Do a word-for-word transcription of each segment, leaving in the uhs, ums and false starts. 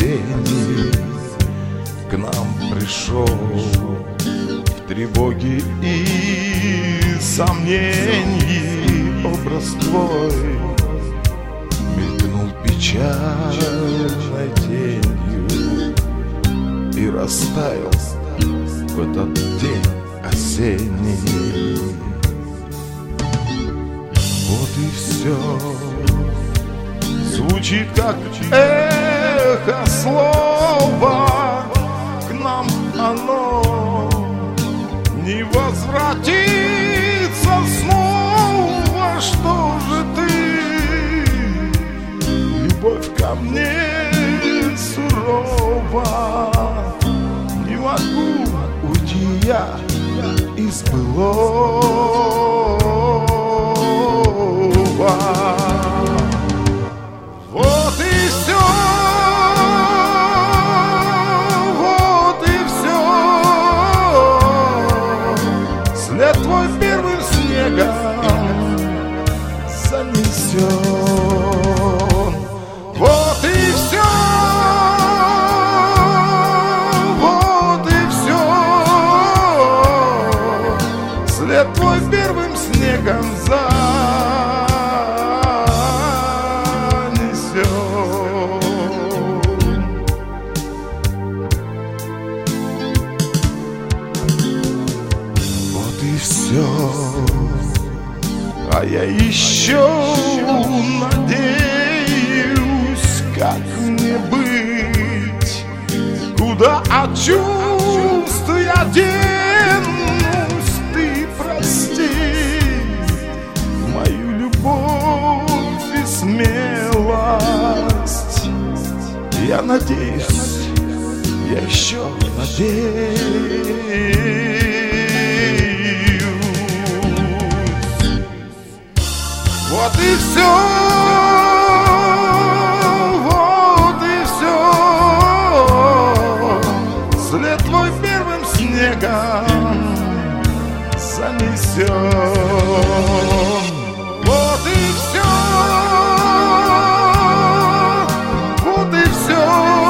осенний к нам пришел в тревоге и сомнении. Образ твой мелькнул печальной тенью и растаял в этот день осенний. Вот и все звучит как эхо слова, к нам оно не возвратится снова. Что же ты, любовь ко мне сурова? Не могу уйти я из былого. Вот и все, вот и все. След твой первым снегом занесен. Вот и все, вот и все. След твой первым снегом занесен. Вот и все. А я еще надеюсь, как мне быть, куда от чувств я денусь. Ты прости мою любовь и смелость. Я надеюсь, я еще надеюсь. Вот и все, вот и все. След твой первым снегом занесен. Вот и все, вот и все.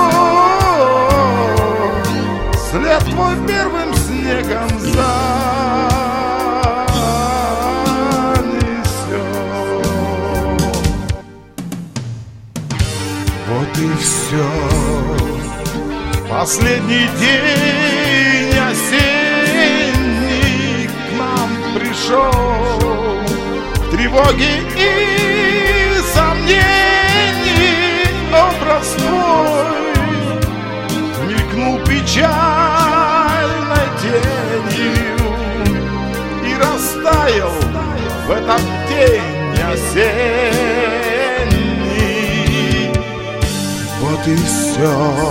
След твой первым снегом занесен. Вот и все. Последний день осенний к нам пришел, тревоги и сомнений. Образ твой мелькнул печальной тенью и растаял в этот день осенний. Вот и все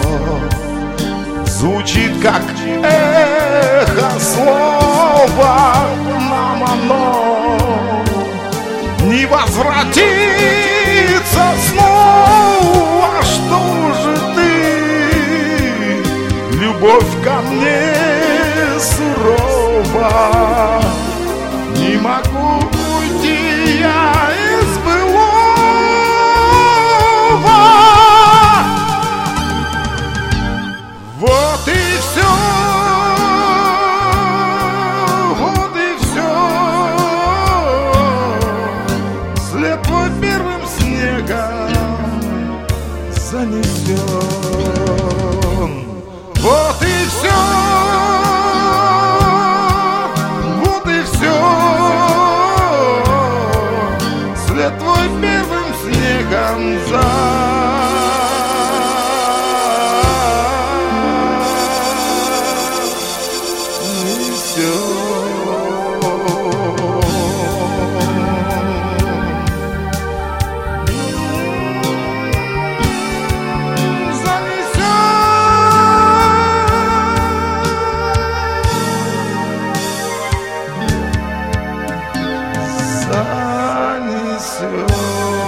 звучит как эхо слова, нам оно не возвратится снова. Что же ты, любовь ко мне сурова? Не могу уйти я из былого. Вот и все, вот и все. След твой первым снегом занесен. Вот и все, вот и все. След твой первым снегом занесен. Занесен.